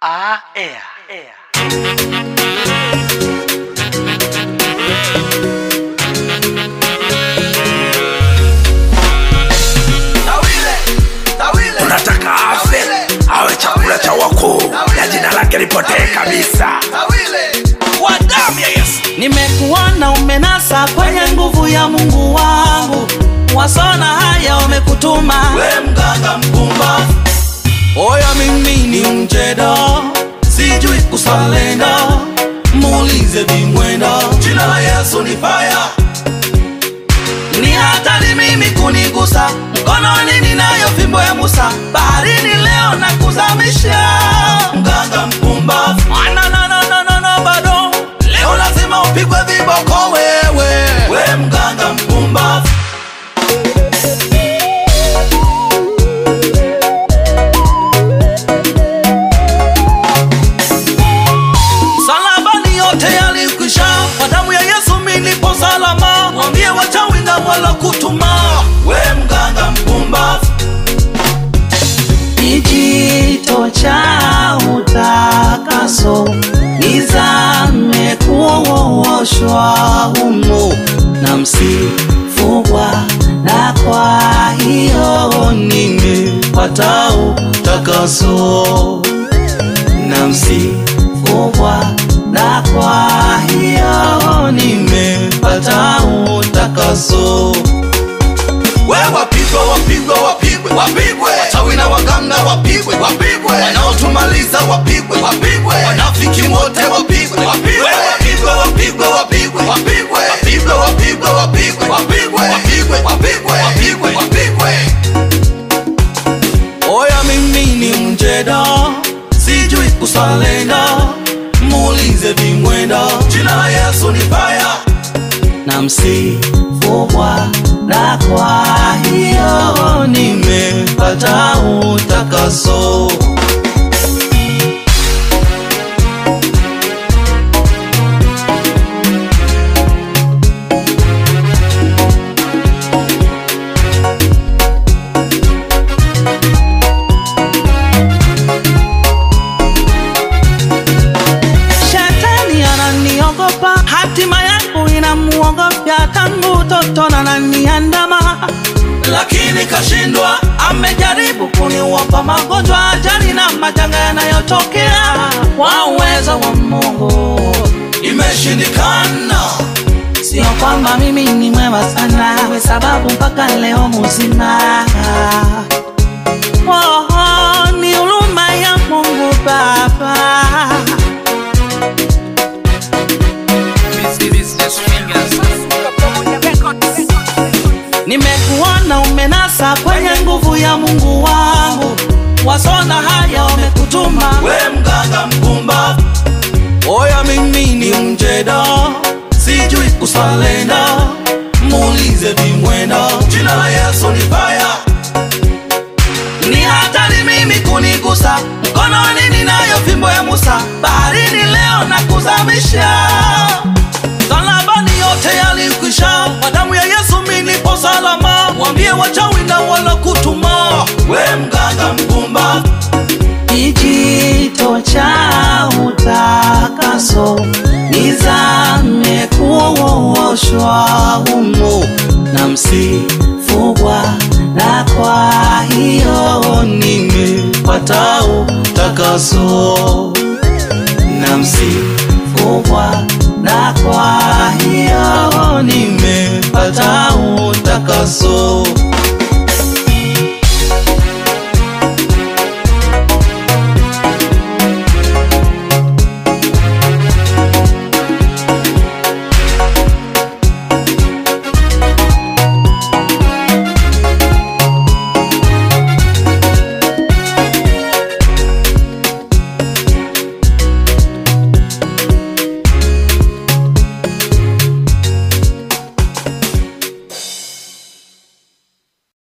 Unataka afe awe chakula cha wakuu na jina lake lipotee kabisa kwa damu ya Yesu. Nimekuona umenasa kwenye nguvu ya Mungu wangu, wasona haya umekutuma we mganga mpumbavu. Oya mimi ni mjedo, sijui kusalenda, muulize Bimwenda. Jina la Yesu ni fire. Ni hatari mimi kunigusa, mkononi ninayo fimbo ya Musa, baharini leo na kuzamisha. Mganga mpumbavu. No, bado leo lazima upigwe viboko wewe. We mganga mpumbavu. Salabani yote yalikwisha, kwa damu ya Yesu mimi nipo salama. Mwambie wachawi na wala kutuma. We mganga mpumbavu. Kijito cha utakaso nizame kuoshwa humo na msifugwa, na kwa hiyo nimepata utakaso na msifugwa, na kwa hiyo nimepata utakaso. We wapigwe, wapigwe, wapigwe, wapigwe. Wachawi na waganga wapigwe, wapigwe. Wanaotumaliza wapigwe, wapigwe. Wanafiki wote wapigwe, wapigwe. Wapigwe, wapigwe, wapigwe, wapigwe. Wapigwe, wapigwe, wapigwe, wapigwe. Wapigwe, wapigwe, wapigwe, wapigwe. Oya mimi ni mjedo, sijui kusalenda, muulize Bimwenda. Jina la Yesu ni fire. Na msifugwa, na kwa hiyo nimepata utakaso. Shetani ananiogopa, hatima yangu inamuogopya, tangu utoto ananiandama, lakini kashindwa. Amejaribu kuniwapa magonjwa, ajali na majanga yanayotokea, kwa uwezo wa Mungu imeshindikana. Sio kwamba mimi ni mwema sana, we sababu mpaka leo mzima. Ni huruma ya Mungu Baba. Nimekuona umenasa kwenye nguvu ya Mungu wangu, wasona haya umekutuma. We mganga mpumbavu. Oya mimi ni mjedo, sijui kusalenda, muulize Bimwenda. Jina la Yesu ni fire. Ni hatari mimi kunigusa, mkononi ninayo fimbo ya Musa, baharini leo na kuzamisha. Salabani yote yalikwisha, kwa damu ya Yesu mimi nipo salama. Mwambie wachawi na wala kutuma. We mganga mpumbavu. Kijito cha utakaso nizame kuoshwa humo na msifugwa, na kwa hiyo nimepata utakaso na msifugwa, na kwa hiyo nimepata utakaso.